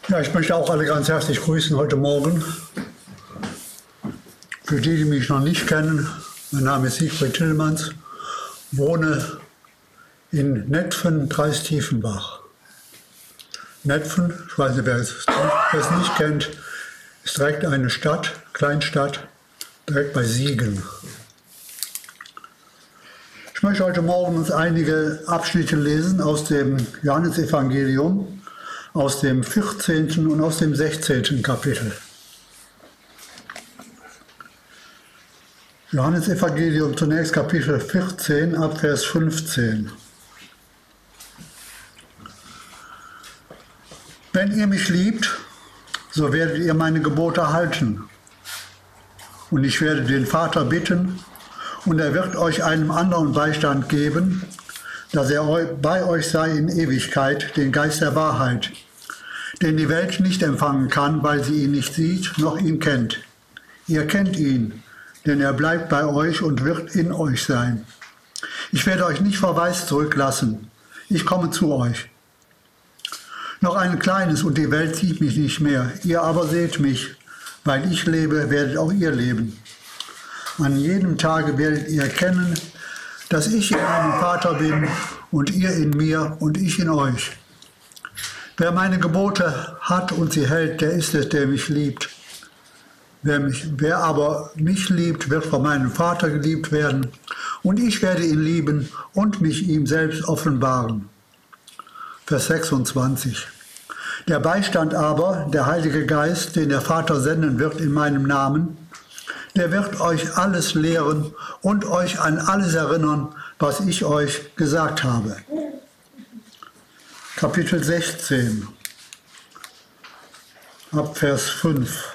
Ja, ich möchte auch alle ganz herzlich grüßen heute Morgen. Für die, die mich noch nicht kennen, mein Name ist Siegfried Tillmanns, wohne in Netphen, Kreis Tiefenbach. Netphen, ich weiß nicht, wer es nicht kennt, ist direkt eine Stadt, Kleinstadt, direkt bei Siegen. Ich möchte heute Morgen uns einige Abschnitte lesen aus dem Johannesevangelium, aus dem 14. und aus dem 16. Kapitel. Johannesevangelium zunächst Kapitel 14 ab Vers 15. Wenn ihr mich liebt, so werdet ihr meine Gebote halten. Und ich werde den Vater bitten, und er wird euch einen anderen Beistand geben, dass er bei euch sei in Ewigkeit, den Geist der Wahrheit, den die Welt nicht empfangen kann, weil sie ihn nicht sieht, noch ihn kennt. Ihr kennt ihn, denn er bleibt bei euch und wird in euch sein. Ich werde euch nicht verwaist zurücklassen. Ich komme zu euch. Noch ein kleines und die Welt sieht mich nicht mehr. Ihr aber seht mich. Weil ich lebe, werdet auch ihr leben. An jedem Tage werdet ihr erkennen, dass ich in meinem Vater bin und ihr in mir und ich in euch. Wer meine Gebote hat und sie hält, der ist es, der mich liebt. Wer aber mich liebt, wird von meinem Vater geliebt werden, und ich werde ihn lieben und mich ihm selbst offenbaren. Vers 26. Der Beistand aber, der Heilige Geist, den der Vater senden wird in meinem Namen, der wird euch alles lehren und euch an alles erinnern, was ich euch gesagt habe. Kapitel 16, ab Vers 5.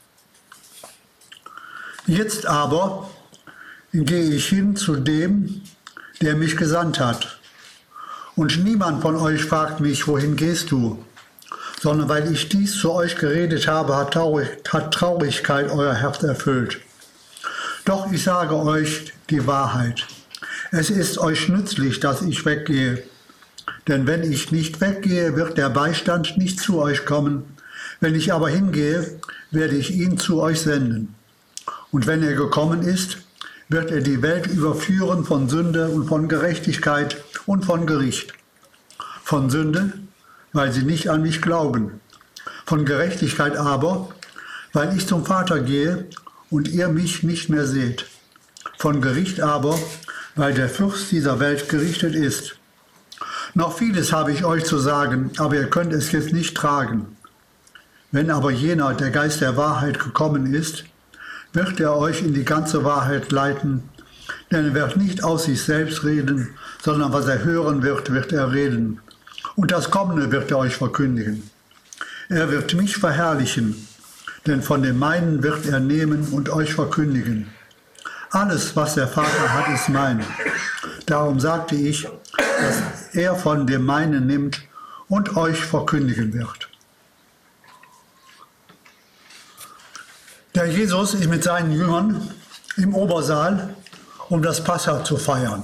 Jetzt aber gehe ich hin zu dem, der mich gesandt hat. Und niemand von euch fragt mich, wohin gehst du? Sondern weil ich dies zu euch geredet habe, hat Traurigkeit euer Herz erfüllt. Doch ich sage euch die Wahrheit. Es ist euch nützlich, dass ich weggehe. Denn wenn ich nicht weggehe, wird der Beistand nicht zu euch kommen. Wenn ich aber hingehe, werde ich ihn zu euch senden. Und wenn er gekommen ist, wird er die Welt überführen von Sünde und von Gerechtigkeit und von Gericht. Von Sünde, weil sie nicht an mich glauben. Von Gerechtigkeit aber, weil ich zum Vater gehe und ihr mich nicht mehr seht. Von Gericht aber, weil der Fürst dieser Welt gerichtet ist. Noch vieles habe ich euch zu sagen, aber ihr könnt es jetzt nicht tragen. Wenn aber jener, der Geist der Wahrheit, gekommen ist, wird er euch in die ganze Wahrheit leiten, denn er wird nicht aus sich selbst reden, sondern was er hören wird, wird er reden. Und das Kommende wird er euch verkündigen. Er wird mich verherrlichen, denn von dem meinen wird er nehmen und euch verkündigen. Alles, was der Vater hat, ist mein. Darum sagte ich, dass er von dem meinen nimmt und euch verkündigen wird. Der Jesus ist mit seinen Jüngern im Obersaal, um das Passa zu feiern,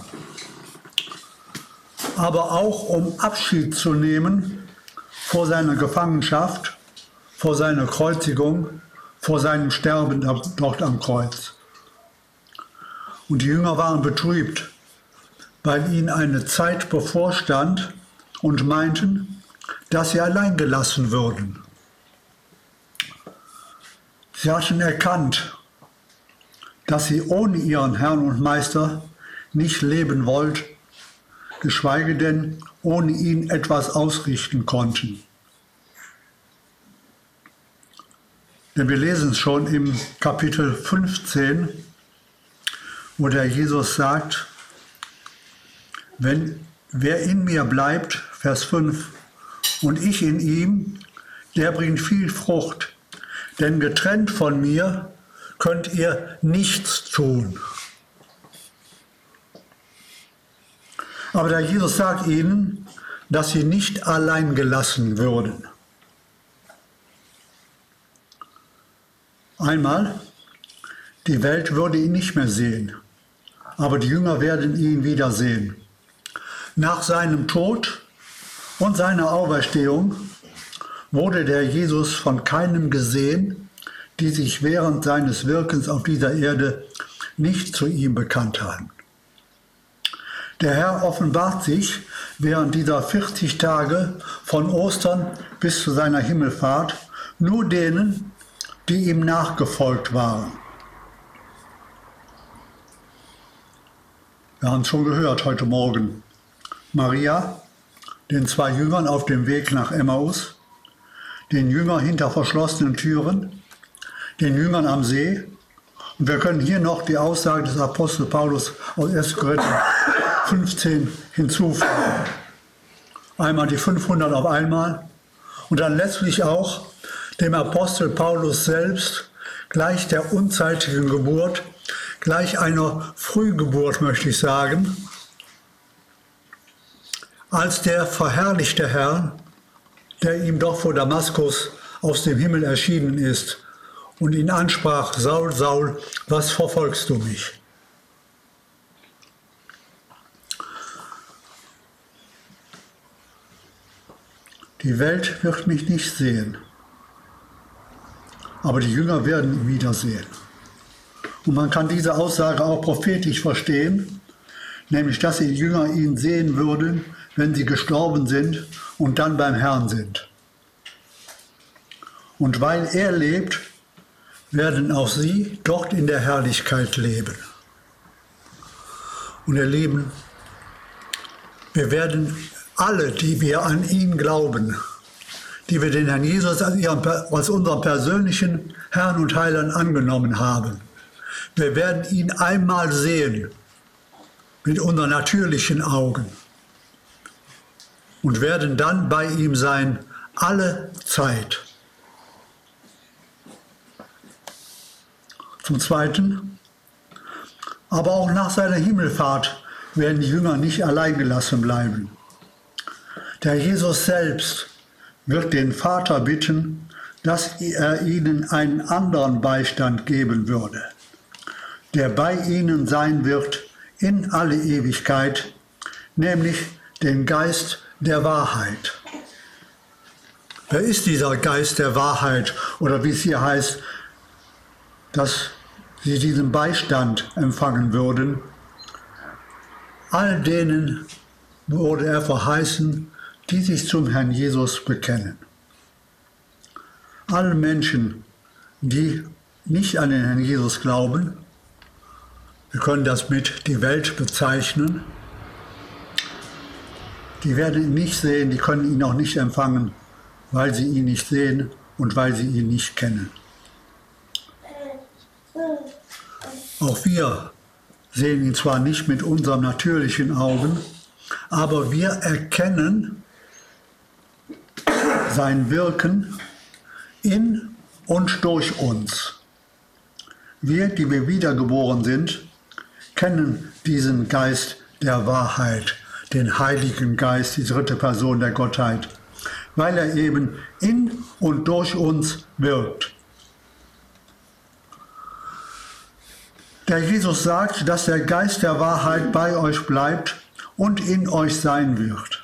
aber auch um Abschied zu nehmen vor seiner Gefangenschaft, vor seiner Kreuzigung, vor seinem Sterben dort am Kreuz. Und die Jünger waren betrübt, weil ihnen eine Zeit bevorstand und meinten, dass sie allein gelassen würden. Sie hatten erkannt, dass sie ohne ihren Herrn und Meister nicht leben wollten, geschweige denn ohne ihn etwas ausrichten konnten. Denn wir lesen es schon im Kapitel 15, wo der Jesus sagt, wer in mir bleibt, Vers 5, und ich in ihm, der bringt viel Frucht. Denn getrennt von mir könnt ihr nichts tun. Aber der Jesus sagt ihnen, dass sie nicht allein gelassen würden. Einmal, die Welt würde ihn nicht mehr sehen, aber die Jünger werden ihn wiedersehen. Nach seinem Tod und seiner Auferstehung wurde der Jesus von keinem gesehen, die sich während seines Wirkens auf dieser Erde nicht zu ihm bekannt haben. Der Herr offenbart sich während dieser 40 Tage von Ostern bis zu seiner Himmelfahrt nur denen, die ihm nachgefolgt waren. Wir haben es schon gehört heute Morgen. Maria, den 2 Jüngern auf dem Weg nach Emmaus, den Jüngern hinter verschlossenen Türen, den Jüngern am See. Und wir können hier noch die Aussage des Apostel Paulus aus 1. Korinther 15 hinzufügen. Einmal die 500 auf einmal und dann letztlich auch dem Apostel Paulus selbst gleich der unzeitigen Geburt, gleich einer Frühgeburt, möchte ich sagen, als der verherrlichte Herr, der ihm doch vor Damaskus aus dem Himmel erschienen ist und ihn ansprach: Saul, Saul, was verfolgst du mich? Die Welt wird mich nicht sehen, aber die Jünger werden ihn wiedersehen. Und man kann diese Aussage auch prophetisch verstehen, nämlich dass die Jünger ihn sehen würden, wenn sie gestorben sind und dann beim Herrn sind. Und weil er lebt, werden auch sie dort in der Herrlichkeit leben. Und ihr Lieben, wir werden alle, die wir an ihn glauben, die wir den Herrn Jesus als unseren persönlichen Herrn und Heiland angenommen haben, wir werden ihn einmal sehen mit unseren natürlichen Augen und werden dann bei ihm sein, alle Zeit. Zum Zweiten, aber auch nach seiner Himmelfahrt werden die Jünger nicht allein gelassen bleiben. Der Jesus selbst wird den Vater bitten, dass er ihnen einen anderen Beistand geben würde, der bei ihnen sein wird in alle Ewigkeit, nämlich den Geist der Wahrheit. Wer ist dieser Geist der Wahrheit, oder wie es hier heißt, dass sie diesen Beistand empfangen würden? All denen wurde er verheißen, die sich zum Herrn Jesus bekennen. Alle Menschen, die nicht an den Herrn Jesus glauben, wir können das mit die Welt bezeichnen, die werden ihn nicht sehen, die können ihn auch nicht empfangen, weil sie ihn nicht sehen und weil sie ihn nicht kennen. Auch wir sehen ihn zwar nicht mit unseren natürlichen Augen, aber wir erkennen sein Wirken in und durch uns. Wir, die wir wiedergeboren sind, kennen diesen Geist der Wahrheit, den Heiligen Geist, die dritte Person der Gottheit, weil er eben in und durch uns wirkt. Der Jesus sagt, dass der Geist der Wahrheit bei euch bleibt und in euch sein wird.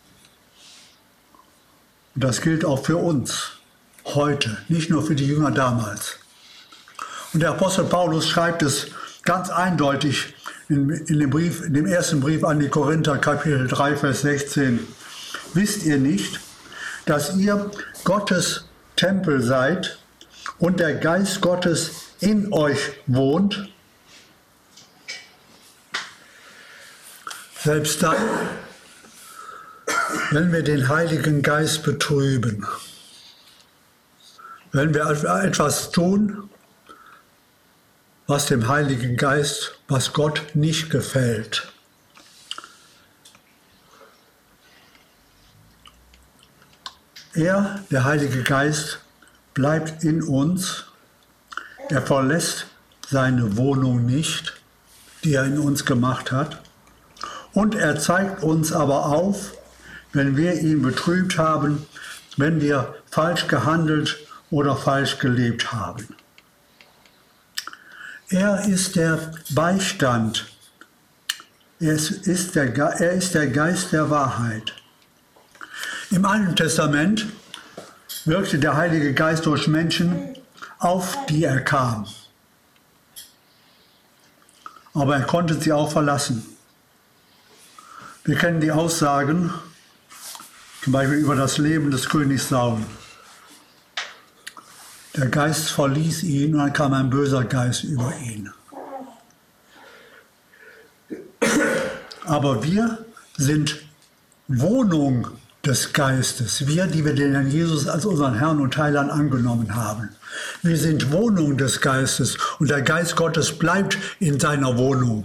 Und das gilt auch für uns heute, nicht nur für die Jünger damals. Und der Apostel Paulus schreibt es ganz eindeutig in dem ersten Brief an die Korinther, Kapitel 3, Vers 16. Wisst ihr nicht, dass ihr Gottes Tempel seid und der Geist Gottes in euch wohnt? Selbst dann, wenn wir den Heiligen Geist betrüben, wenn wir etwas tun, was dem Heiligen Geist, was Gott nicht gefällt, er, der Heilige Geist, bleibt in uns, er verlässt seine Wohnung nicht, die er in uns gemacht hat, und er zeigt uns aber auf, wenn wir ihn betrübt haben, wenn wir falsch gehandelt oder falsch gelebt haben. Er ist der Beistand. Er ist der Geist der Wahrheit. Im Alten Testament wirkte der Heilige Geist durch Menschen, auf die er kam. Aber er konnte sie auch verlassen. Wir kennen die Aussagen, zum Beispiel über das Leben des Königs Saul. Der Geist verließ ihn und dann kam ein böser Geist über ihn. Aber wir sind Wohnung des Geistes. Wir, die wir den Herrn Jesus als unseren Herrn und Heiland angenommen haben. Wir sind Wohnung des Geistes und der Geist Gottes bleibt in seiner Wohnung.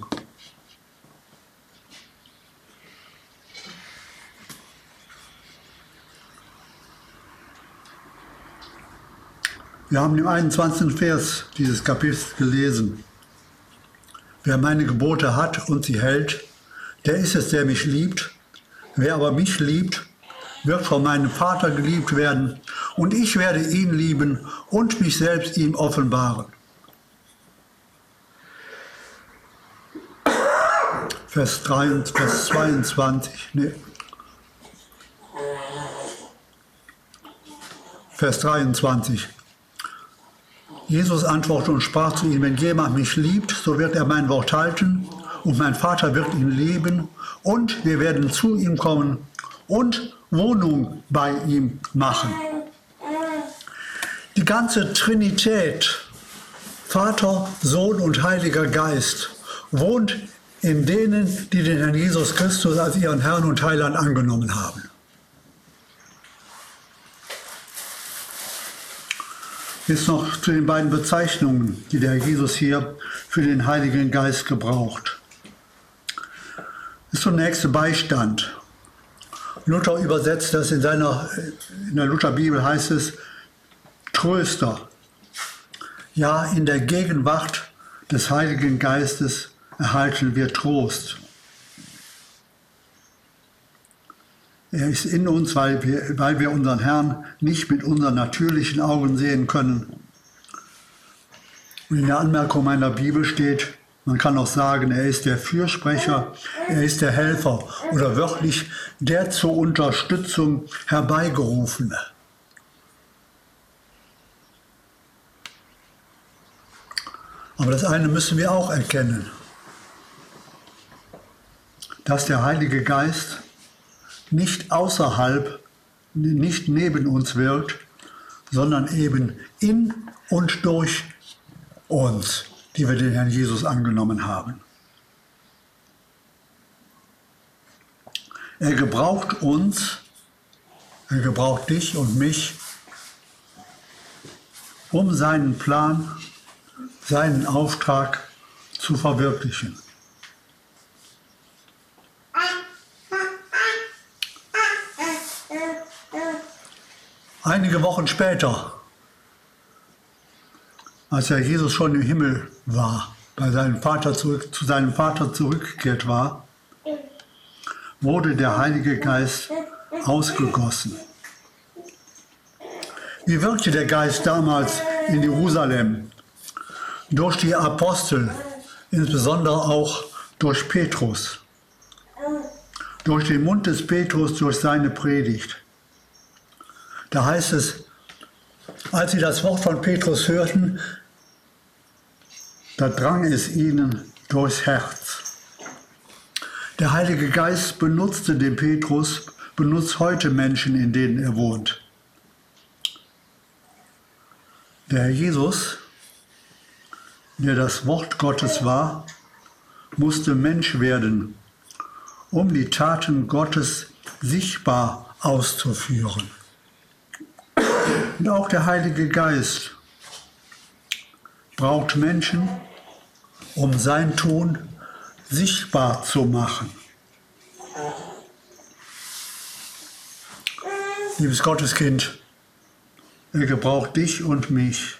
Wir haben im 21. Vers dieses Kapitels gelesen: Wer meine Gebote hat und sie hält, der ist es, der mich liebt. Wer aber mich liebt, wird von meinem Vater geliebt werden, und ich werde ihn lieben und mich selbst ihm offenbaren. Vers 22. Vers 23. Jesus antwortete und sprach zu ihm: Wenn jemand mich liebt, so wird er mein Wort halten, und mein Vater wird ihn lieben, und wir werden zu ihm kommen und Wohnung bei ihm machen. Die ganze Trinität, Vater, Sohn und Heiliger Geist, wohnt in denen, die den Herrn Jesus Christus als ihren Herrn und Heiland angenommen haben. Jetzt noch zu den beiden Bezeichnungen, die der Herr Jesus hier für den Heiligen Geist gebraucht. Das ist zunächst der Beistand. Luther übersetzt das in der Lutherbibel heißt es Tröster. Ja, in der Gegenwart des Heiligen Geistes erhalten wir Trost. Er ist in uns, weil wir unseren Herrn nicht mit unseren natürlichen Augen sehen können. Und in der Anmerkung meiner Bibel steht, man kann auch sagen, er ist der Fürsprecher, er ist der Helfer oder wörtlich der zur Unterstützung herbeigerufene. Aber das eine müssen wir auch erkennen, dass der Heilige Geist nicht außerhalb, nicht neben uns wirkt, sondern eben in und durch uns, die wir den Herrn Jesus angenommen haben. Er gebraucht uns, er gebraucht dich und mich, um seinen Plan, seinen Auftrag zu verwirklichen. Einige Wochen später, als der Jesus schon im Himmel war, zu seinem Vater zurückgekehrt war, wurde der Heilige Geist ausgegossen. Wie wirkte der Geist damals in Jerusalem? Durch die Apostel, insbesondere auch durch Petrus. Durch den Mund des Petrus, durch seine Predigt. Da heißt es, als sie das Wort von Petrus hörten, da drang es ihnen durchs Herz. Der Heilige Geist benutzte den Petrus, benutzt heute Menschen, in denen er wohnt. Der Herr Jesus, der das Wort Gottes war, musste Mensch werden, um die Taten Gottes sichtbar auszuführen. Und auch der Heilige Geist braucht Menschen, um sein Tun sichtbar zu machen. Liebes Gotteskind, er gebraucht dich und mich.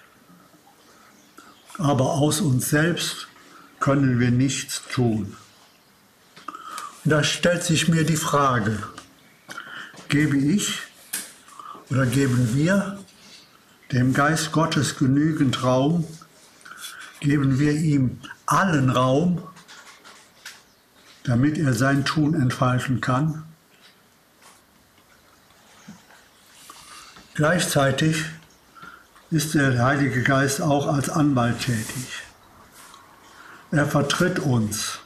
Aber aus uns selbst können wir nichts tun. Und da stellt sich mir die Frage, gebe ich oder geben wir dem Geist Gottes genügend Raum? Geben wir ihm allen Raum, damit er sein Tun entfalten kann? Gleichzeitig ist der Heilige Geist auch als Anwalt tätig. Er vertritt uns.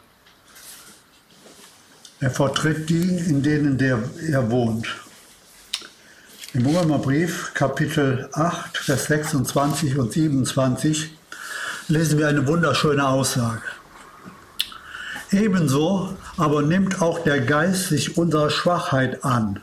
Er vertritt die, in denen er wohnt. Im Römerbrief, Kapitel 8, Vers 26 und 27, lesen wir eine wunderschöne Aussage. Ebenso aber nimmt auch der Geist sich unserer Schwachheit an.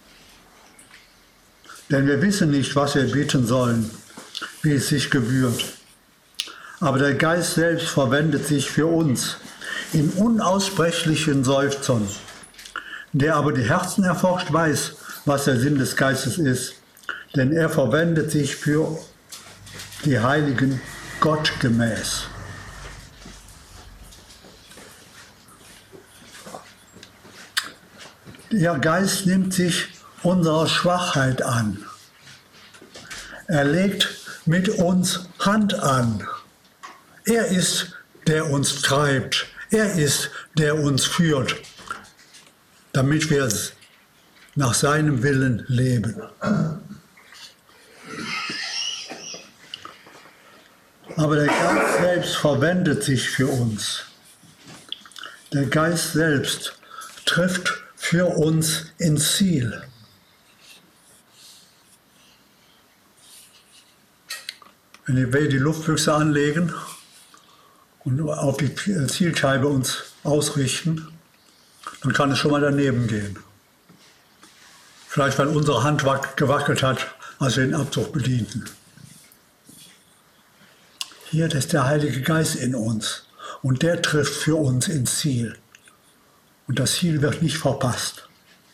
Denn wir wissen nicht, was wir beten sollen, wie es sich gebührt. Aber der Geist selbst verwendet sich für uns in unaussprechlichen Seufzern. Der aber die Herzen erforscht, weiß, was der Sinn des Geistes ist. Denn er verwendet sich für die Heiligen gottgemäß. Der Geist nimmt sich unserer Schwachheit an. Er legt mit uns Hand an. Er ist, der uns treibt. Er ist, der uns führt, damit wir nach seinem Willen leben. Aber der Geist selbst verwendet sich für uns. Der Geist selbst trifft für uns ins Ziel. Wenn wir die Luftbüchse anlegen und auf die Zielscheibe uns ausrichten, dann kann es schon mal daneben gehen. Vielleicht, weil unsere Hand gewackelt hat, als wir den Abzug bedienten. Hier ist der Heilige Geist in uns und der trifft für uns ins Ziel. Und das Ziel wird nicht verpasst.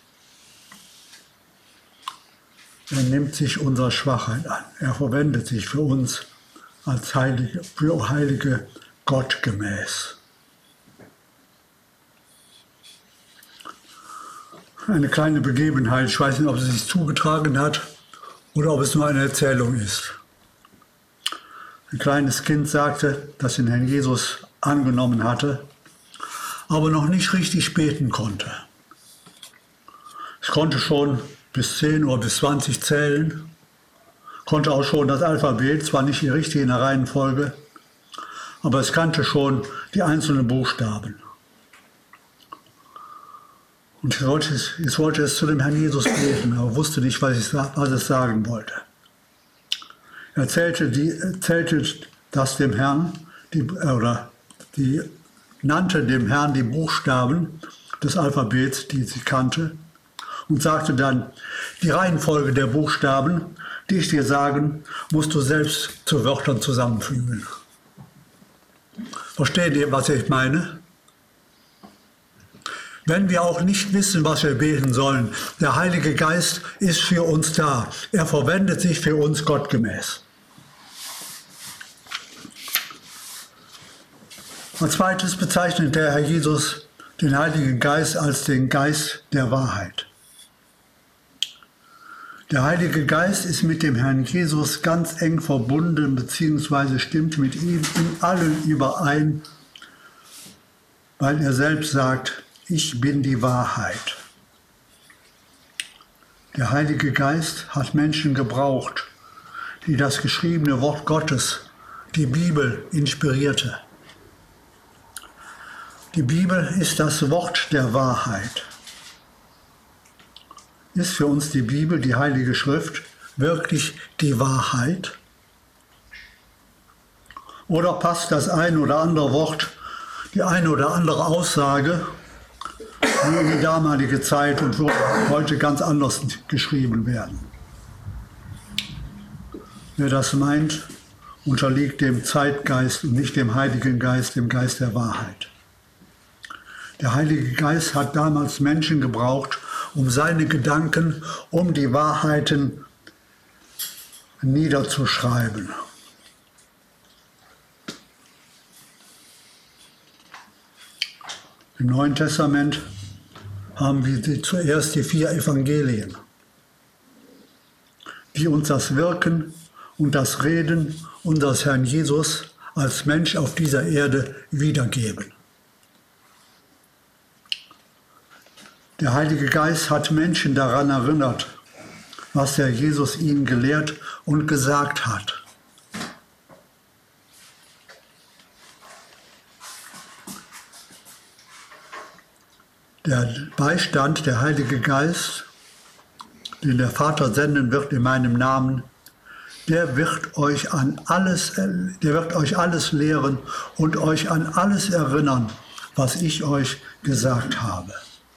Er nimmt sich unserer Schwachheit an. Er verwendet sich für uns als Heilige gottgemäß. Eine kleine Begebenheit, ich weiß nicht, ob es sich zugetragen hat oder ob es nur eine Erzählung ist. Ein kleines Kind sagte, dass den Herrn Jesus angenommen hatte, aber noch nicht richtig beten konnte. Es konnte schon bis 10 oder bis 20 zählen, konnte auch schon das Alphabet, zwar nicht richtig in der Reihenfolge, aber es kannte schon die einzelnen Buchstaben. Und ich wollte es zu dem Herrn Jesus beten, aber wusste nicht, was es sagen wollte. Er erzählte das dem Herrn, nannte dem Herrn die Buchstaben des Alphabets, die sie kannte, und sagte dann, die Reihenfolge der Buchstaben, die ich dir sagen, musst du selbst zu Wörtern zusammenfügen. Versteht ihr, was ich meine? Wenn wir auch nicht wissen, was wir beten sollen, der Heilige Geist ist für uns da. Er verwendet sich für uns gottgemäß. Als zweites bezeichnet der Herr Jesus den Heiligen Geist als den Geist der Wahrheit. Der Heilige Geist ist mit dem Herrn Jesus ganz eng verbunden bzw. stimmt mit ihm in allem überein, weil er selbst sagt, ich bin die Wahrheit. Der Heilige Geist hat Menschen gebraucht, die das geschriebene Wort Gottes, die Bibel, inspirierte. Die Bibel ist das Wort der Wahrheit. Ist für uns die Bibel, die Heilige Schrift, wirklich die Wahrheit? Oder passt das ein oder andere Wort, die eine oder andere Aussage nur in die damalige Zeit und würde heute ganz anders geschrieben werden? Wer das meint, unterliegt dem Zeitgeist und nicht dem Heiligen Geist, dem Geist der Wahrheit. Der Heilige Geist hat damals Menschen gebraucht, um seine Gedanken, um die Wahrheiten niederzuschreiben. Im Neuen Testament haben wir zuerst die 4 Evangelien, die uns das Wirken und das Reden unseres Herrn Jesus als Mensch auf dieser Erde wiedergeben. Der Heilige Geist hat Menschen daran erinnert, was der Jesus ihnen gelehrt und gesagt hat. Der Beistand, der Heilige Geist, den der Vater senden wird in meinem Namen, der wird euch alles lehren und euch an alles erinnern, was ich euch gesagt habe.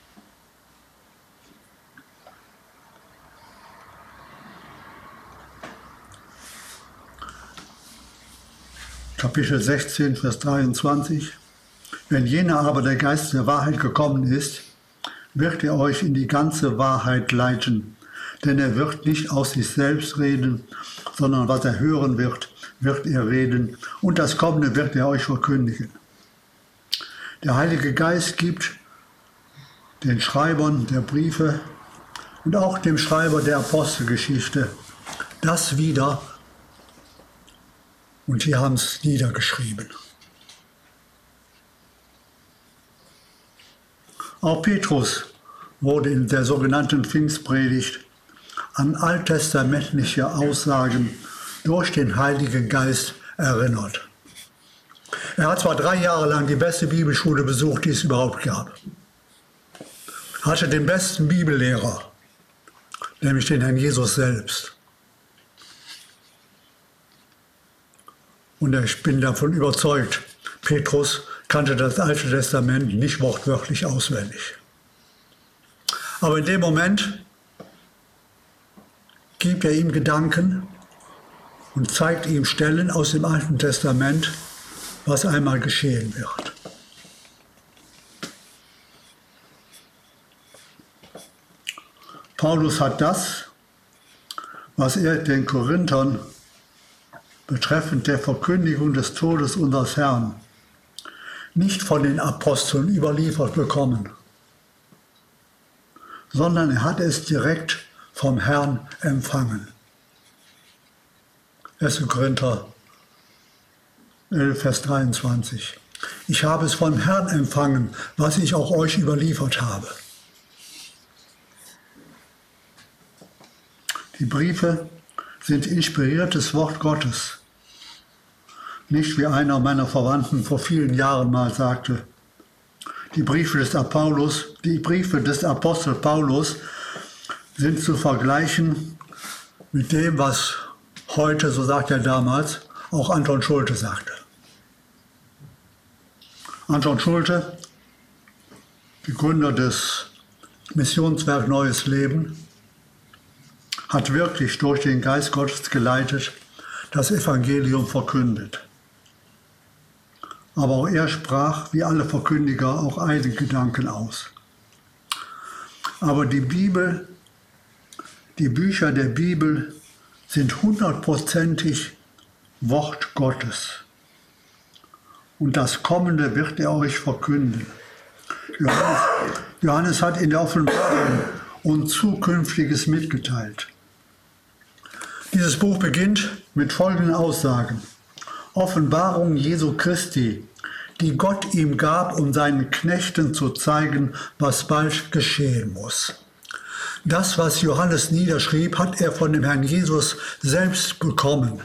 Kapitel 16, Vers 23. Wenn jener aber der Geist der Wahrheit gekommen ist, wird er euch in die ganze Wahrheit leiten. Denn er wird nicht aus sich selbst reden, sondern was er hören wird, wird er reden. Und das Kommende wird er euch verkündigen. Der Heilige Geist gibt den Schreibern der Briefe und auch dem Schreiber der Apostelgeschichte das wieder. Und die haben es niedergeschrieben. Auch Petrus wurde in der sogenannten Pfingstpredigt an alttestamentliche Aussagen durch den Heiligen Geist erinnert. Er hat zwar 3 Jahre lang die beste Bibelschule besucht, die es überhaupt gab. Hatte den besten Bibellehrer, nämlich den Herrn Jesus selbst. Und ich bin davon überzeugt, Petrus kannte das Alte Testament nicht wortwörtlich auswendig. Aber in dem Moment gibt er ihm Gedanken und zeigt ihm Stellen aus dem Alten Testament, was einmal geschehen wird. Paulus hat das, was er den Korinthern betreffend der Verkündigung des Todes unseres Herrn nicht von den Aposteln überliefert bekommen, sondern er hat es direkt vom Herrn empfangen. 1. Korinther 11, Vers 23. Ich habe es vom Herrn empfangen, was ich auch euch überliefert habe. Die Briefe sind inspiriertes Wort Gottes. Nicht wie einer meiner Verwandten vor vielen Jahren mal sagte, die Briefe des Apostel Paulus sind zu vergleichen mit dem, was heute, so sagt er damals, auch Anton Schulte sagte. Anton Schulte, Begründer des Missionswerk Neues Leben, hat wirklich durch den Geist Gottes geleitet, das Evangelium verkündet. Aber auch er sprach, wie alle Verkündiger, auch eigene Gedanken aus. Aber die Bücher der Bibel sind 100%ig Wort Gottes. Und das Kommende wird er euch verkünden. Johannes hat in der Offenbarung uns Zukünftiges mitgeteilt. Dieses Buch beginnt mit folgenden Aussagen. Offenbarung Jesu Christi, die Gott ihm gab, um seinen Knechten zu zeigen, was bald geschehen muss. Das, was Johannes niederschrieb, hat er von dem Herrn Jesus selbst bekommen.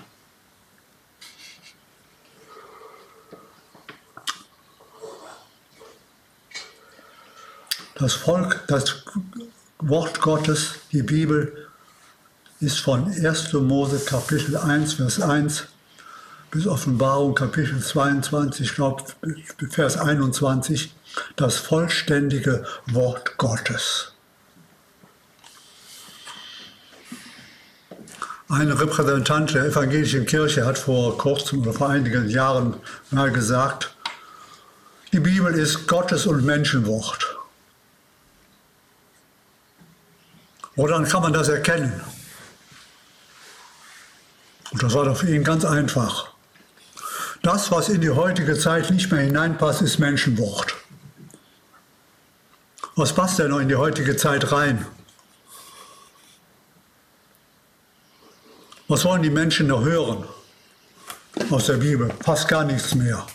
Das Volk, das Wort Gottes, die Bibel, ist von 1. Mose Kapitel 1, Vers 1 bis Offenbarung Kapitel 22, ich glaube Vers 21, das vollständige Wort Gottes. Ein Repräsentant der evangelischen Kirche hat vor kurzem oder vor einigen Jahren mal gesagt, die Bibel ist Gottes und Menschenwort. Woran kann man das erkennen? Und das war doch für ihn ganz einfach. Das, was in die heutige Zeit nicht mehr hineinpasst, ist Menschenwort. Was passt denn noch in die heutige Zeit rein? Was wollen die Menschen noch hören aus der Bibel? Fast gar nichts mehr.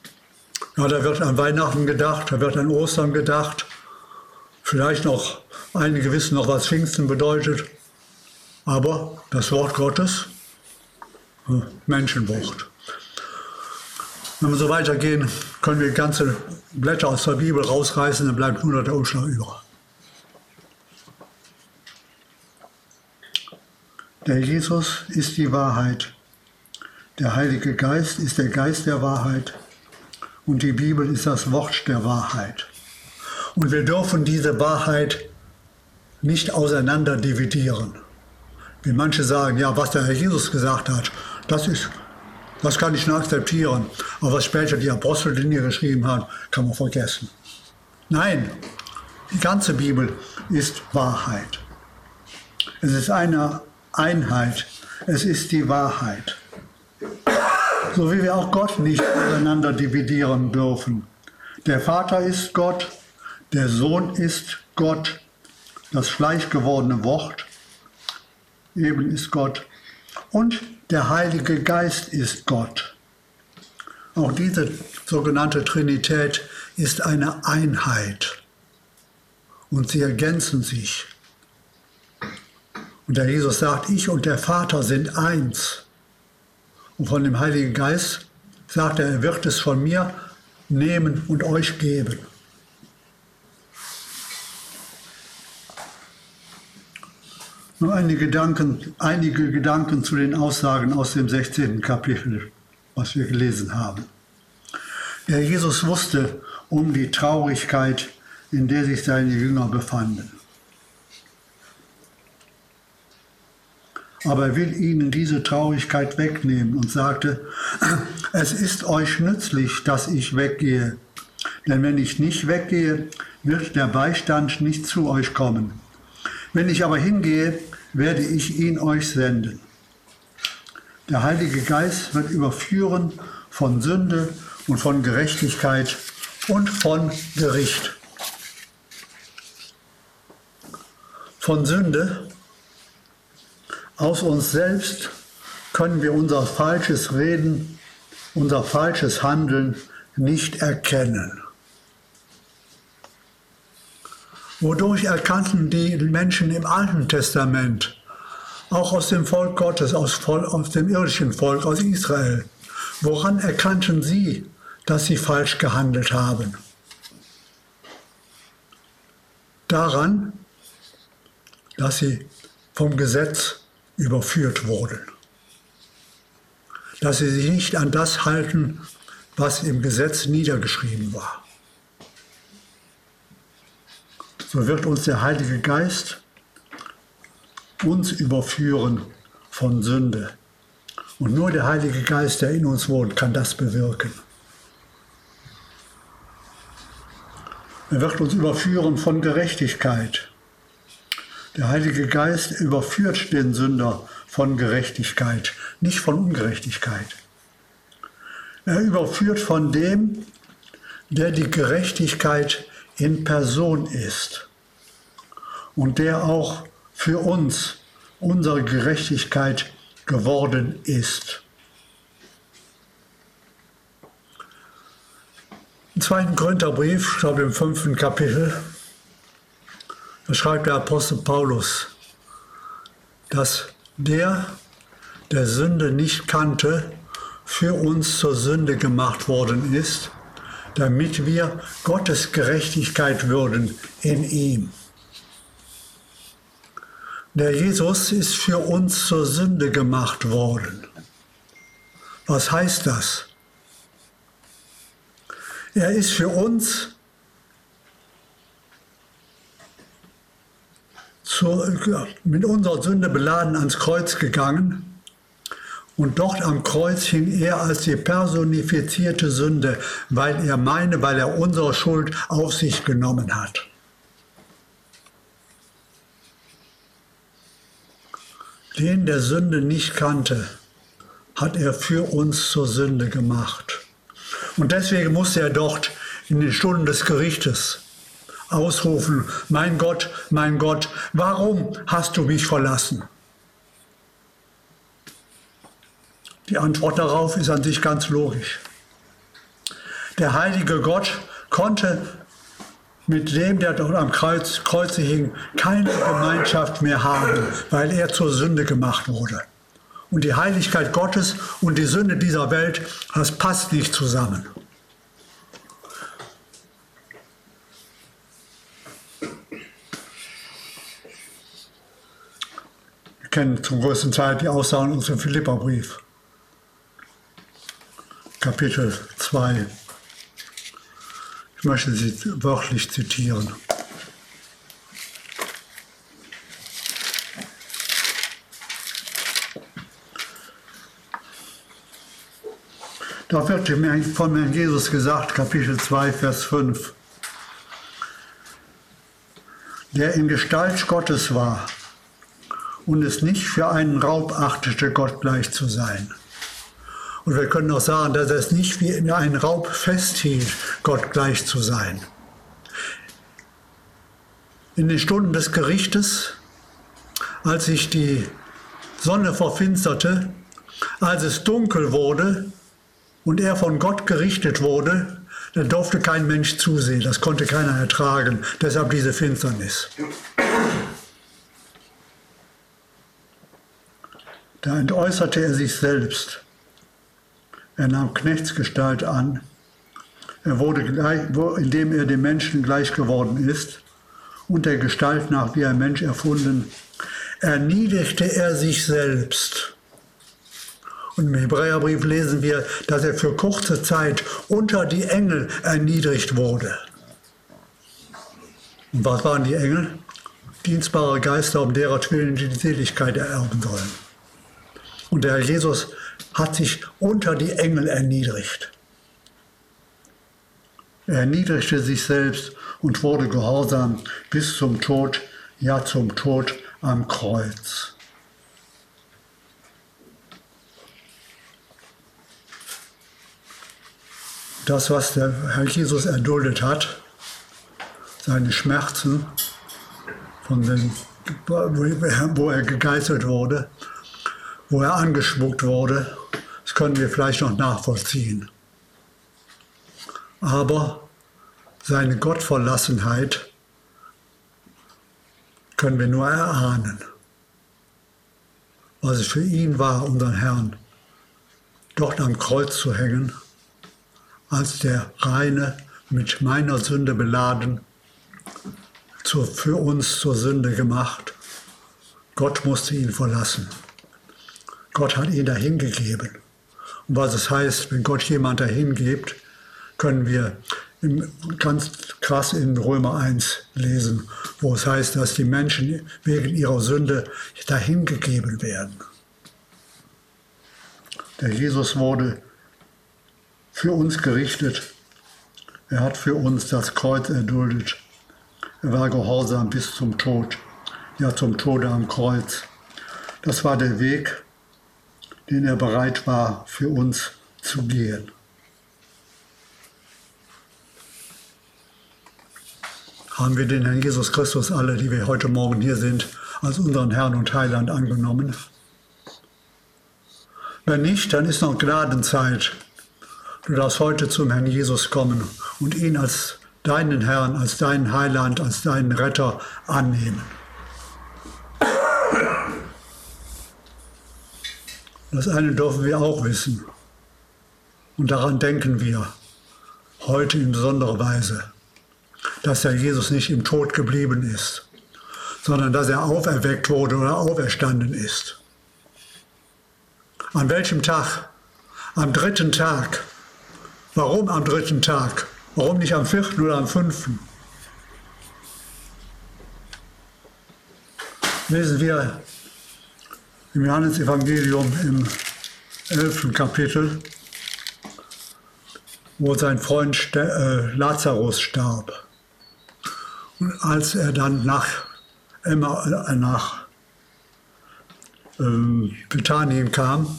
Ja, da wird an Weihnachten gedacht, da wird an Ostern gedacht, vielleicht noch Einige wissen noch, was Pfingsten bedeutet, aber das Wort Gottes, Menschenwort. Wenn wir so weitergehen, können wir ganze Blätter aus der Bibel rausreißen, dann bleibt nur noch der Umschlag über. Der Jesus ist die Wahrheit. Der Heilige Geist ist der Geist der Wahrheit. Und die Bibel ist das Wort der Wahrheit. Und wir dürfen diese Wahrheit nicht auseinander dividieren. Wie manche sagen, ja, was der Herr Jesus gesagt hat, das kann ich nur akzeptieren. Aber was später die Apostel geschrieben haben, kann man vergessen. Nein, die ganze Bibel ist Wahrheit. Es ist eine Einheit. Es ist die Wahrheit. So wie wir auch Gott nicht auseinander dividieren dürfen. Der Vater ist Gott, der Sohn ist Gott, das fleischgewordene Wort eben ist Gott und der Heilige Geist ist Gott. Auch diese sogenannte Trinität ist eine Einheit und sie ergänzen sich. Und der Jesus sagt, ich und der Vater sind eins. Und von dem Heiligen Geist sagt er wird es von mir nehmen und euch geben. Nur einige Gedanken zu den Aussagen aus dem 16. Kapitel, was wir gelesen haben. Der Jesus wusste um die Traurigkeit, in der sich seine Jünger befanden. Aber er will ihnen diese Traurigkeit wegnehmen und sagte, es ist euch nützlich, dass ich weggehe. Denn wenn ich nicht weggehe, wird der Beistand nicht zu euch kommen. Wenn ich aber hingehe, werde ich ihn euch senden. Der Heilige Geist wird überführen von Sünde und von Gerechtigkeit und von Gericht. Von Sünde. Aus uns selbst können wir unser falsches Reden, unser falsches Handeln nicht erkennen. Wodurch erkannten die Menschen im Alten Testament, auch aus dem Volk Gottes, aus dem irdischen Volk, aus Israel, woran erkannten sie, dass sie falsch gehandelt haben? Daran, dass sie vom Gesetz überführt wurden. Dass sie sich nicht an das halten, was im Gesetz niedergeschrieben war. So wird uns der Heilige Geist uns überführen von Sünde. Und nur der Heilige Geist, der in uns wohnt, kann das bewirken. Er wird uns überführen von Gerechtigkeit. Der Heilige Geist überführt den Sünder von Gerechtigkeit, nicht von Ungerechtigkeit. Er überführt von dem, der die Gerechtigkeit in Person ist und der auch für uns unsere Gerechtigkeit geworden ist. Im 2. Korintherbrief, ich glaube im 5. Kapitel, da schreibt der Apostel Paulus, dass der Sünde nicht kannte, für uns zur Sünde gemacht worden ist, damit wir Gottes Gerechtigkeit würden in ihm. Der Jesus ist für uns zur Sünde gemacht worden. Was heißt das? Er ist für uns mit unserer Sünde beladen ans Kreuz gegangen und dort am Kreuz hing er als die personifizierte Sünde, weil er unsere Schuld auf sich genommen hat. Den der Sünde nicht kannte, hat er für uns zur Sünde gemacht. Und deswegen musste er dort in den Stunden des Gerichtes ausrufen, mein Gott, warum hast du mich verlassen? Die Antwort darauf ist an sich ganz logisch. Der heilige Gott konnte mit dem, der dort am Kreuze hing, keine Gemeinschaft mehr haben, weil er zur Sünde gemacht wurde. Und die Heiligkeit Gottes und die Sünde dieser Welt, das passt nicht zusammen. Wir kennen zum größten Teil die Aussagen aus dem Philipperbrief, Kapitel 2. Ich möchte sie wörtlich zitieren. Da wird von Herrn Jesus gesagt, Kapitel 2, Vers 5, der in Gestalt Gottes war und es nicht für einen Raub achtete, Gott gleich zu sein. Und wir können auch sagen, dass er es nicht wie in einen Raub festhielt, Gott gleich zu sein. In den Stunden des Gerichtes, als sich die Sonne verfinsterte, als es dunkel wurde und er von Gott gerichtet wurde, dann durfte kein Mensch zusehen, das konnte keiner ertragen, deshalb diese Finsternis. Da entäußerte er sich selbst. Er nahm Knechtsgestalt an. Er wurde, indem er dem Menschen gleich geworden ist und der Gestalt nach wie ein Mensch erfunden, erniedrigte er sich selbst. Und im Hebräerbrief lesen wir, dass er für kurze Zeit unter die Engel erniedrigt wurde. Und was waren die Engel? Dienstbare Geister, um deretwillen die Seligkeit ererben sollen. Und der Herr Jesus hat sich unter die Engel erniedrigt. Er erniedrigte sich selbst und wurde gehorsam bis zum Tod, ja zum Tod am Kreuz. Das, was der Herr Jesus erduldet hat, seine Schmerzen, wo er gegeißelt wurde, wo er angespuckt wurde, das können wir vielleicht noch nachvollziehen. Aber seine Gottverlassenheit können wir nur erahnen. Was es für ihn war, unseren Herrn, dort am Kreuz zu hängen, als der Reine, mit meiner Sünde beladen, für uns zur Sünde gemacht. Gott musste ihn verlassen. Gott hat ihn dahingegeben. Und was es heißt, wenn Gott jemand dahingibt, können wir ganz krass in Römer 1 lesen, wo es heißt, dass die Menschen wegen ihrer Sünde dahingegeben werden. Der Jesus wurde für uns gerichtet. Er hat für uns das Kreuz erduldet. Er war gehorsam bis zum Tod, ja zum Tode am Kreuz. Das war der Weg, den er bereit war, für uns zu gehen. Haben wir den Herrn Jesus Christus alle, die wir heute Morgen hier sind, als unseren Herrn und Heiland angenommen? Wenn nicht, dann ist noch Gnadenzeit. Du darfst heute zum Herrn Jesus kommen und ihn als deinen Herrn, als deinen Heiland, als deinen Retter annehmen. Das eine dürfen wir auch wissen. Und daran denken wir heute in besonderer Weise, dass der Jesus nicht im Tod geblieben ist, sondern dass er auferweckt wurde oder auferstanden ist. An welchem Tag? Am 3. Tag. Warum am 3. Tag? Warum nicht am 4. oder am 5.? Lesen wir im Johannesevangelium im 11. Kapitel, wo sein Freund Lazarus starb. Und als er dann nach Bethanien kam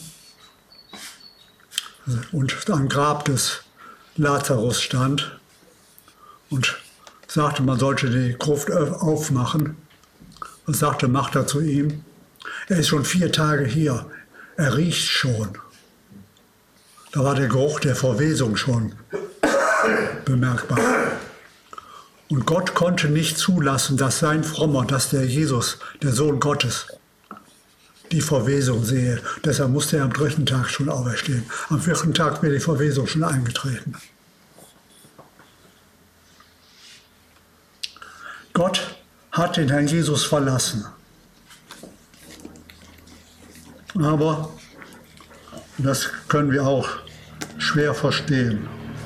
und am Grab des Lazarus stand und sagte, man sollte die Gruft aufmachen, und sagte, macht er zu ihm, er ist schon 4 Tage hier, er riecht schon. Da war der Geruch der Verwesung schon bemerkbar. Und Gott konnte nicht zulassen, dass sein Frommer, dass der Jesus, der Sohn Gottes, die Verwesung sehe. Deshalb musste er am 3. Tag schon auferstehen. Am 4. Tag wäre die Verwesung schon eingetreten. Gott hat den Herrn Jesus verlassen. Aber, das können wir auch schwer verstehen,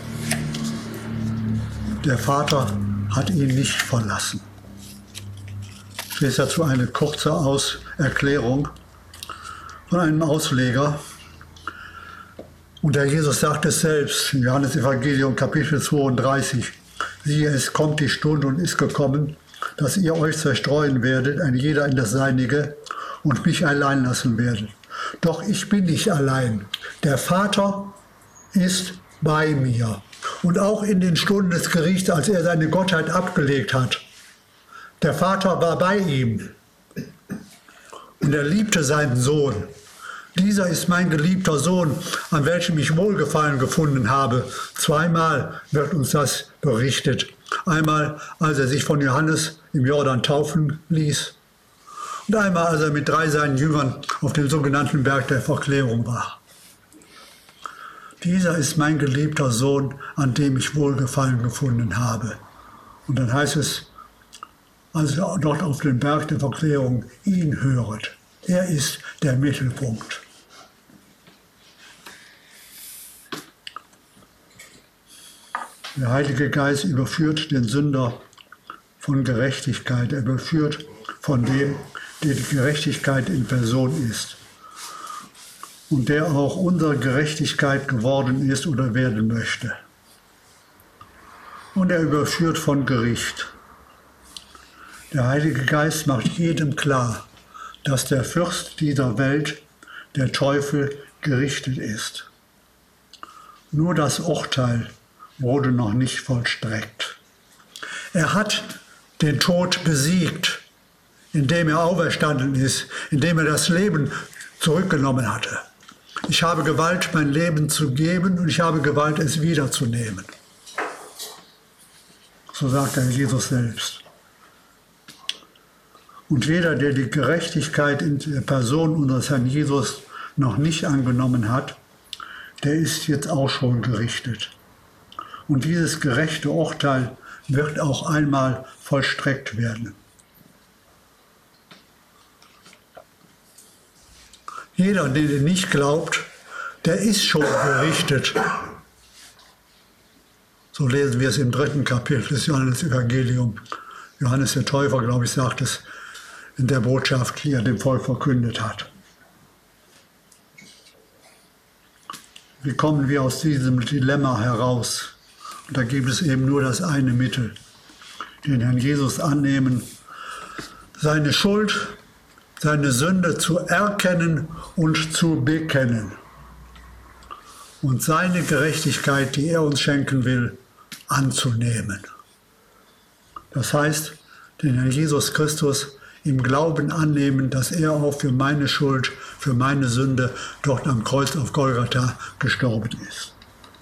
der Vater hat ihn nicht verlassen. Ich lese dazu eine kurze Erklärung von einem Ausleger. Und der Jesus sagt es selbst, in Johannes Evangelium Kapitel 32, siehe, es kommt die Stunde und ist gekommen, dass ihr euch zerstreuen werdet, ein jeder in das Seinige, und mich allein lassen werdet. Doch ich bin nicht allein. Der Vater ist bei mir. Und auch in den Stunden des Gerichts, als er seine Gottheit abgelegt hat, der Vater war bei ihm. Und er liebte seinen Sohn. Dieser ist mein geliebter Sohn, an welchem ich Wohlgefallen gefunden habe. Zweimal wird uns das berichtet. Einmal, als er sich von Johannes im Jordan taufen ließ. Und einmal, als er mit 3 seinen Jüngern auf dem sogenannten Berg der Verklärung war. Dieser ist mein geliebter Sohn, an dem ich Wohlgefallen gefunden habe. Und dann heißt es, als ihr dort auf dem Berg der Verklärung ihn höret. Er ist der Mittelpunkt. Der Heilige Geist überführt den Sünder von Gerechtigkeit. Er überführt von dem, der die Gerechtigkeit in Person ist. Und der auch unsere Gerechtigkeit geworden ist oder werden möchte. Und er überführt von Gericht. Der Heilige Geist macht jedem klar, dass der Fürst dieser Welt, der Teufel, gerichtet ist. Nur das Urteil wurde noch nicht vollstreckt. Er hat den Tod besiegt, indem er auferstanden ist, indem er das Leben zurückgenommen hatte. Ich habe Gewalt, mein Leben zu geben, und ich habe Gewalt, es wiederzunehmen. So sagt er Jesus selbst. Und jeder, der die Gerechtigkeit in der Person unseres Herrn Jesus noch nicht angenommen hat, der ist jetzt auch schon gerichtet. Und dieses gerechte Urteil wird auch einmal vollstreckt werden. Jeder, der nicht glaubt, der ist schon gerichtet. So lesen wir es im 3. Kapitel des Johannes-Evangeliums. Johannes der Täufer, glaube ich, sagt es in der Botschaft, die er dem Volk verkündet hat. Wie kommen wir aus diesem Dilemma heraus? Und da gibt es eben nur das eine Mittel, den Herrn Jesus annehmen, seine Schuld, seine Sünde zu erkennen und zu bekennen. Und seine Gerechtigkeit, die er uns schenken will, anzunehmen. Das heißt, den Herrn Jesus Christus im Glauben annehmen, dass er auch für meine Schuld, für meine Sünde dort am Kreuz auf Golgatha gestorben ist.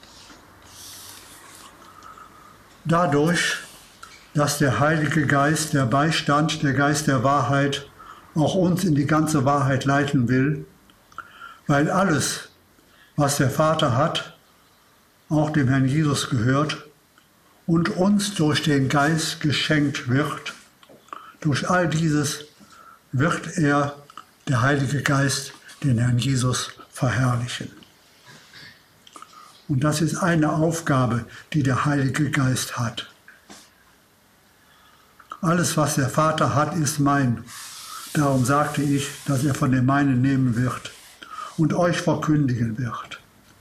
Dadurch, dass der Heilige Geist, der Beistand, der Geist der Wahrheit, auch uns in die ganze Wahrheit leiten will, weil alles, was der Vater hat, auch dem Herrn Jesus gehört und uns durch den Geist geschenkt wird. Durch all dieses wird er, der Heilige Geist, den Herrn Jesus verherrlichen. Und das ist eine Aufgabe, die der Heilige Geist hat. Alles, was der Vater hat, ist mein. Darum sagte ich, dass er von dem meinen nehmen wird und euch verkündigen wird.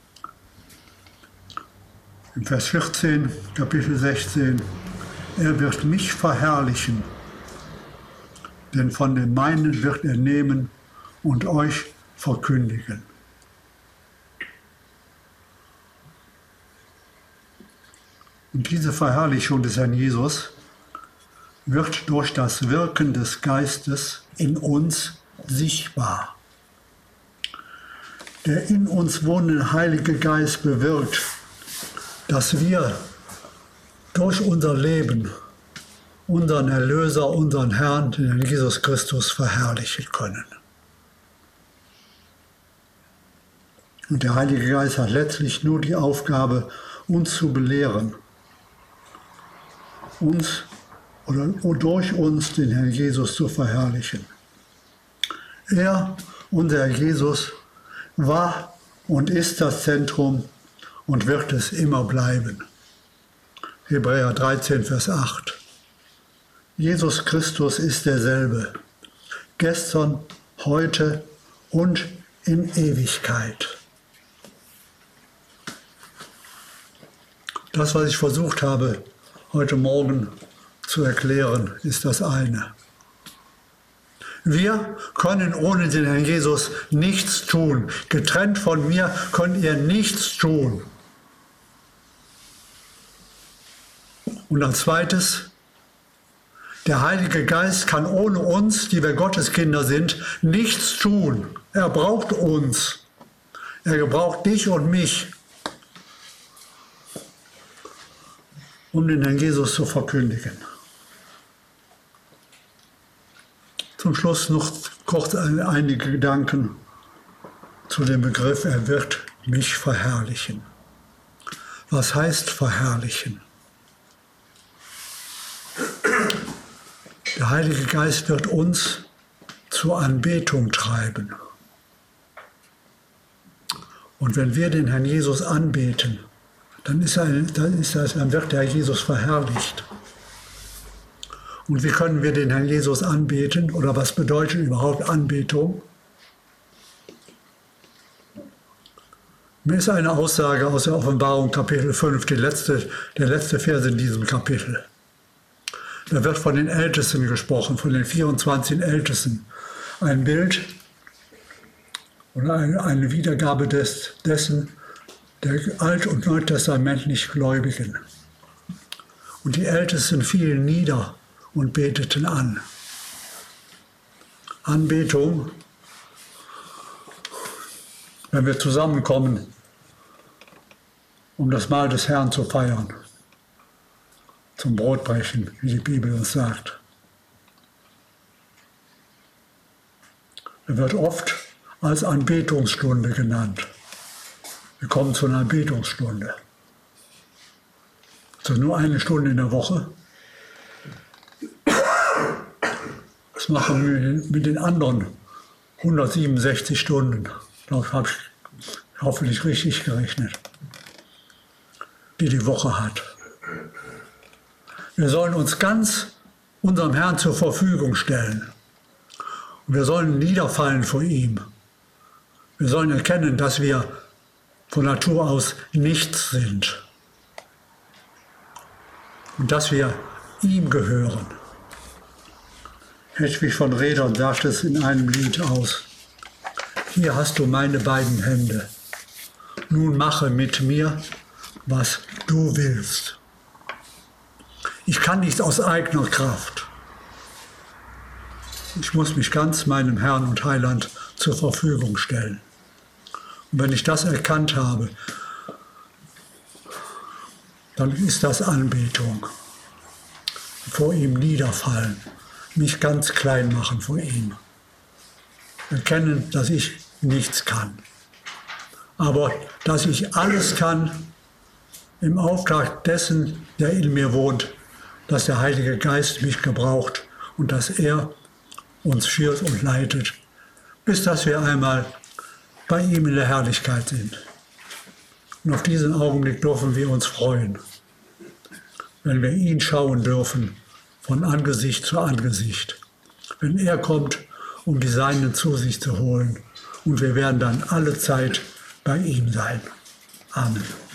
Im Vers 14, Kapitel 16, er wird mich verherrlichen, denn von dem meinen wird er nehmen und euch verkündigen. Und diese Verherrlichung des Herrn Jesus wird durch das Wirken des Geistes in uns sichtbar. Der in uns wohnende Heilige Geist bewirkt, dass wir durch unser Leben unseren Erlöser, unseren Herrn, den Herrn Jesus Christus, verherrlichen können. Und der Heilige Geist hat letztlich nur die Aufgabe, uns zu belehren, uns oder durch uns den Herrn Jesus zu verherrlichen. Er, unser Herr Jesus, war und ist das Zentrum und wird es immer bleiben. Hebräer 13, Vers 8. Jesus Christus ist derselbe, gestern, heute und in Ewigkeit. Das, was ich versucht habe, heute Morgen zu erklären, ist das eine. Wir können ohne den Herrn Jesus nichts tun. Getrennt von mir könnt ihr nichts tun. Und als zweites, der Heilige Geist kann ohne uns, die wir Gottes Kinder sind, nichts tun. Er braucht uns. Er braucht dich und mich, um den Herrn Jesus zu verkündigen. Zum Schluss noch kurz einige Gedanken zu dem Begriff, er wird mich verherrlichen. Was heißt verherrlichen? Der Heilige Geist wird uns zur Anbetung treiben. Und wenn wir den Herrn Jesus anbeten, dann wird der Herr Jesus verherrlicht. Und wie können wir den Herrn Jesus anbeten? Oder was bedeutet überhaupt Anbetung? Mir ist eine Aussage aus der Offenbarung Kapitel 5, der letzte Vers in diesem Kapitel. Da wird von den Ältesten gesprochen, von den 24 Ältesten. Ein Bild oder eine Wiedergabe dessen der alt- und neutestamentlich Gläubigen. Und die Ältesten fielen nieder und beteten an. Anbetung, wenn wir zusammenkommen, um das Mahl des Herrn zu feiern, zum Brotbrechen, wie die Bibel uns sagt. Er wird oft als Anbetungsstunde genannt. Wir kommen zu einer Anbetungsstunde. Das ist nur eine Stunde in der Woche. Das machen wir mit den anderen 167 Stunden. Da habe ich hoffentlich richtig gerechnet, die Woche hat. Wir sollen uns ganz unserem Herrn zur Verfügung stellen. Und wir sollen niederfallen vor ihm. Wir sollen erkennen, dass wir von Natur aus nichts sind. Und dass wir ihm gehören. Hedwig von Rädern sagt es in einem Lied aus. Hier hast du meine beiden Hände. Nun mache mit mir, was du willst. Ich kann nicht aus eigener Kraft. Ich muss mich ganz meinem Herrn und Heiland zur Verfügung stellen. Und wenn ich das erkannt habe, dann ist das Anbetung. Vor ihm niederfallen, mich ganz klein machen vor ihm. Erkennen, dass ich nichts kann. Aber dass ich alles kann im Auftrag dessen, der in mir wohnt, dass der Heilige Geist mich gebraucht und dass er uns führt und leitet, bis dass wir einmal bei ihm in der Herrlichkeit sind. Und auf diesen Augenblick dürfen wir uns freuen, wenn wir ihn schauen dürfen, von Angesicht zu Angesicht. Wenn er kommt, um die Seinen zu sich zu holen. Und wir werden dann alle Zeit bei ihm sein. Amen.